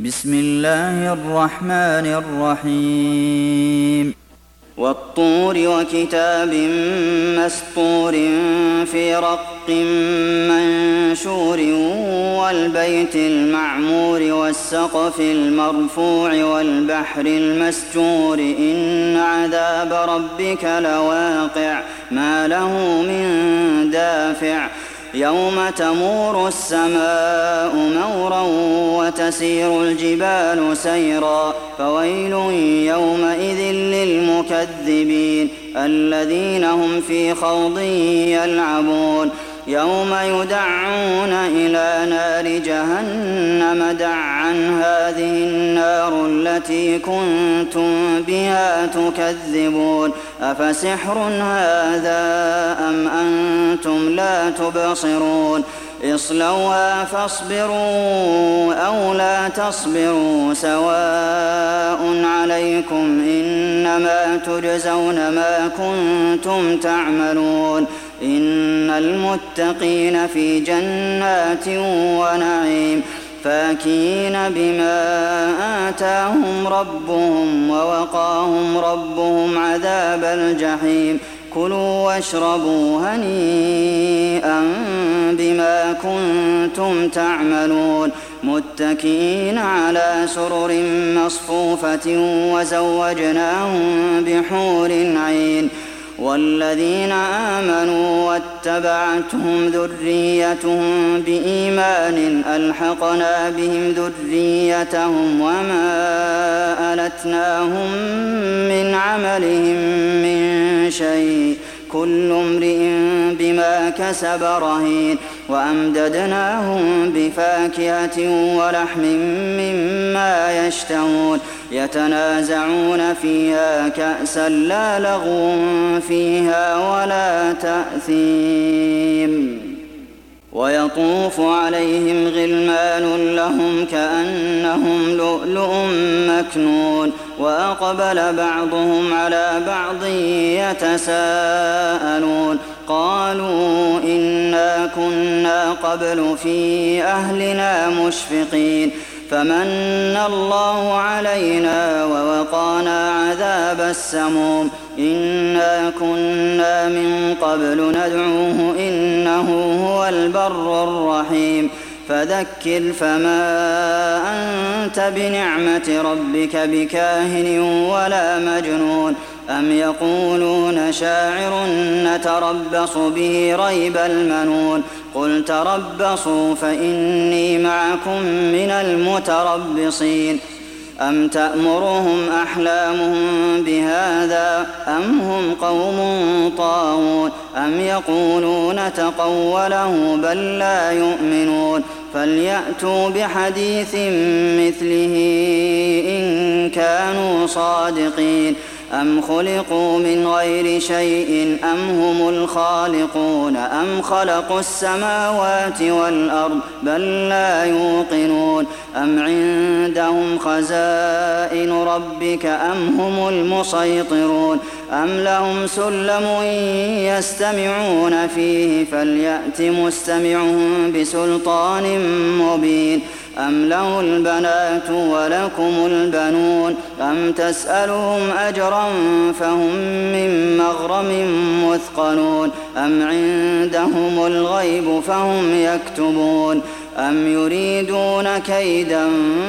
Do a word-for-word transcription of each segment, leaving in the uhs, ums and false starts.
بسم الله الرحمن الرحيم والطور وكتاب مسطور في رق منشور والبيت المعمور والسقف المرفوع والبحر المسجور إن عذاب ربك لواقع ما له من دافع يوم تمور السماء مورا وتسير الجبال سيرا فويل يومئذ للمكذبين الذين هم في خوض يلعبون يوم يدعون إلى نار جهنم دعا هذه النار التي كنتم بها تكذبون أفسحر هذا أم أنتم لا تبصرون اصلوها فاصبروا أو لا تصبروا سواء عليكم إنما تجزون ما كنتم تعملون إن المتقين في جنات ونعيم فاكهين بما آتاهم ربهم ووقاهم ربهم عذاب الجحيم كلوا واشربوا هنيئا بما كنتم تعملون متكئين على سرر مصفوفة وزوجناهم بحور عين والذين آمنوا واتبعتهم ذريتهم بإيمان ألحقنا بهم ذريتهم وما ألتناهم من عملهم من شيء كل امرئ بما كسب رهين وأمددناهم بفاكهة ولحم مما يشتهون يتنازعون فيها كأسا لا لغو فيها ولا تأثيم ويطوف عليهم غلمان لهم كأنهم لؤلؤ مكنون وأقبل بعضهم على بعض يتساءلون قالوا إنا كنا قبل في أهلنا مشفقين فمن الله علينا ووقانا عذاب السموم إنا كنا من قبل ندعوه إنه هو البر الرحيم فذكر فما أنت بنعمة ربك بكاهن ولا مجنون أم يقولون شاعر نتربص به ريب المنون قل تربصوا فإني معكم من المتربصين أم تأمرهم أحلامهم بهذا أم هم قوم طاغون أم يقولون تقوله بل لا يؤمنون فليأتوا بحديث مثله إن كانوا صادقين أم خلقوا من غير شيء أم هم الخالقون أم خلقوا السماوات والأرض بل لا يوقنون أم عندهم خزائن ربك أم هم المسيطرون أم لهم سلم يستمعون فيه فليأت مستمعهم بسلطان مبين أم له البنات ولكم البنون أم تسألهم أجرا فهم من مغرم مثقلون أم عندهم الغيب فهم يكتبون أم يريدون كيدا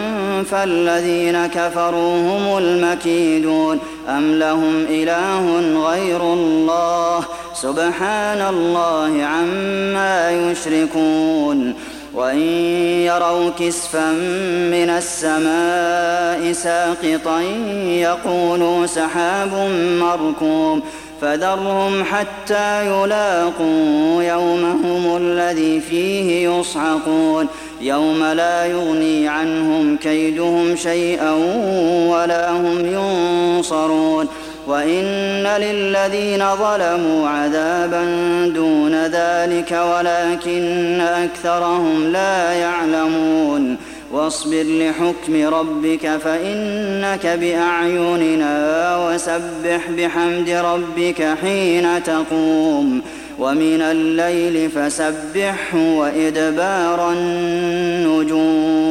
فالذين كفروا هم المكيدون أم لهم إله غير الله سبحان الله عما يشركون وإن يروا كسفا من السماء ساقطا يقولوا سحاب مركوم فذرهم حتى يلاقوا يومهم الذي فيه يصعقون يوم لا يغني عنهم كيدهم شيئا ولا هم ينصرون وإن للذين ظلموا عذابا دون ذلك ولكن أكثرهم لا يعلمون واصبر لحكم ربك فإنك بأعيننا وسبح بحمد ربك حين تقوم ومن الليل فسبحه وإدبار النجوم